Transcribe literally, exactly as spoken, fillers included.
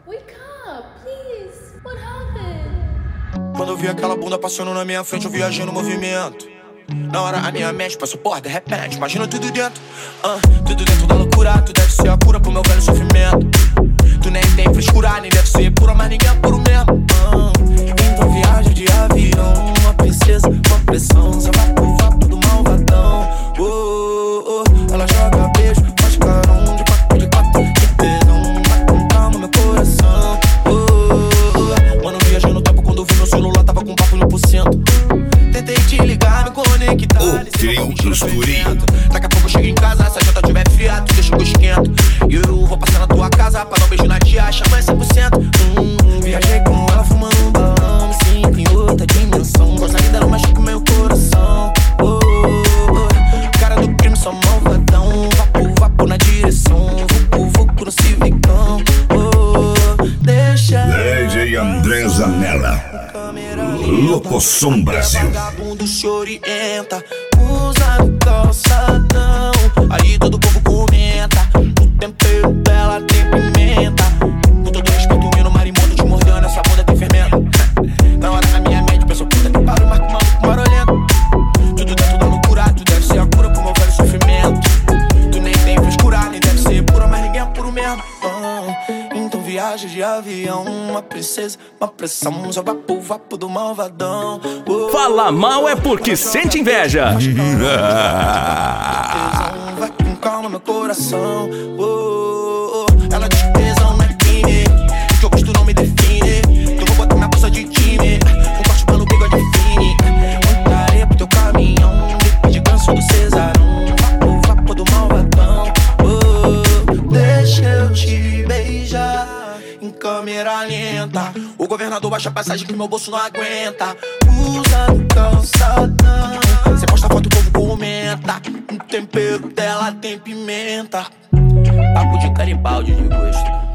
Wake up, please. What happened? Quando eu vi aquela bunda passando na minha frente, eu viajei no movimento. Na hora a minha mente passou por de repente. Imagina tudo dentro, uh, tudo dentro da loucura. Tu deve ser a cura pro meu velho sofrimento. Tu nem tem frescura, nem deve ser pura, mas ninguém é puro mesmo, uh. Então viagem de avião, uma princesa, uma pressão. Só vai pro vapo do malvadão, oh, oh, oh. Ela joga beijo, faz carão de quatro de quatro. Que tesão, vai com calma meu coração, oh, oh, oh. Mano, viajei no tempo quando vi meu celular, tava com papo mil por cento. Tentei te ligar, me conectar. O trio do Escuri. Daqui a pouco eu chego em casa, se a janta tiver fria, tu deixa que eu esquento. E eu vou passar na tua casa pra dar um beijo na tia, chama cem por cento. hum, Viajei com ela fumando um balão, me sinto em outra dimensão. Gostaria dela, mas com meu coração, oh, oh, oh. Cara do crime, só malvadão. Vapo, vapo na direção, vucu, vucu no civicão, oh, oh. Deixa D J André Zanella, Locosom Brasil. Vagabundo se orienta, usa no calçadão. Aí todo o povo comenta, o tempero dela tem pimenta. Com todo respeito, o mino marimoto te mordendo, essa bunda tem fermento. Na hora na minha mente, penso, puta que pariu, mas que maluco marolento. Tudo dentro da loucura, tu deve ser a cura pro meu velho sofrimento. Tu nem tem frescura, nem deve ser pura, mas ninguém é puro mesmo, uh. Então viagem de avião, uma princesa, uma pressão. Só vapo, vapo do malvadão, oh. Fala mal é porque sente inveja. Vai com calma meu coração, oh, oh. Ela diz que tesão não é crime, que eu gosto não me define. Então vou botar minha bolsa de time, um corte pelo bigode fine. Muita areia pro teu caminhão, depois de ganso do cesarão. Vapo, vapo do malvadão, oh. Deixa eu te beijar em câmera lenta. O governador baixa a passagem que meu bolso não aguenta. Usa no calçadão, cê posta foto, o povo comenta. O tempero dela tem pimenta. Papo de caribaldi de gosto.